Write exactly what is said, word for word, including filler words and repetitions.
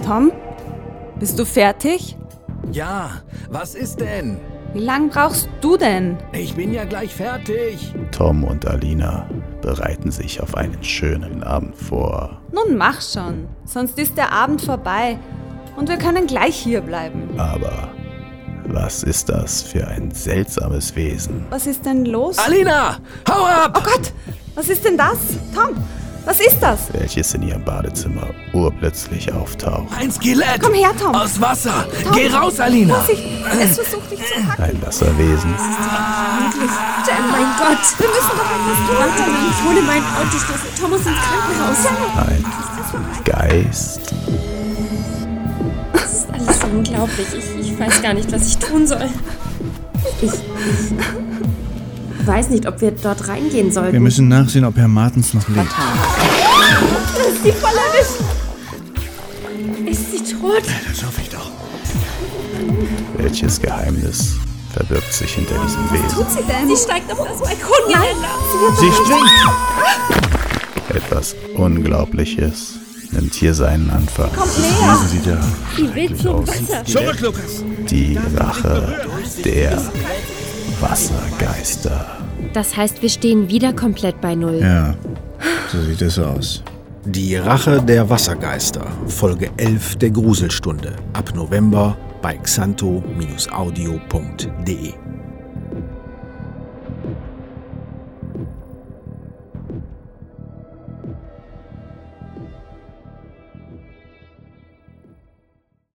Tom, bist du fertig? Ja, was ist denn? Wie lang brauchst du denn? Ich bin ja gleich fertig. Tom und Alina bereiten sich auf einen schönen Abend vor. Nun mach schon, sonst ist der Abend vorbei und wir können gleich hier bleiben. Aber was ist das für ein seltsames Wesen? Was ist denn los? Alina, hau ab! Oh Gott, was ist denn das? Tom, was ist das? Welches in ihrem Badezimmer urplötzlich auftaucht. Ein Skelett! Komm her, Tom. Aus Wasser! Tom. Geh raus, Alina! Vorsicht, es versucht dich zu packen. Ein Wasserwesen. Oh mein Gott! Wir müssen doch etwas tun! Warte mal, ich hole meinen Autoschlüssel. Tom muss ins Krankenhaus. Ein Geist. Das ist alles so unglaublich. Ich, ich weiß gar nicht, was ich tun soll. Ich, ich weiß nicht, ob wir dort reingehen sollten. Wir müssen nachsehen, ob Herr Martens noch lebt. Das ist die voll erwischt. Ist sie tot? Das hoffe ich doch. Welches Geheimnis verbirgt sich hinter diesem Wesen? Was tut sie denn? Sie steigt auf das Balkongeländer. Sie springt! Etwas Unglaubliches nimmt hier seinen Anfang. Kommt näher. Sie da. Sie will zum Wasser. Zurück, Lukas! Die Rache der Wassergeister. Das heißt, wir stehen wieder komplett bei Null. Ja, so sieht es aus. Die Rache der Wassergeister, Folge elf der Gruselstunde, ab November bei xanto Bindestrich audio punkt de.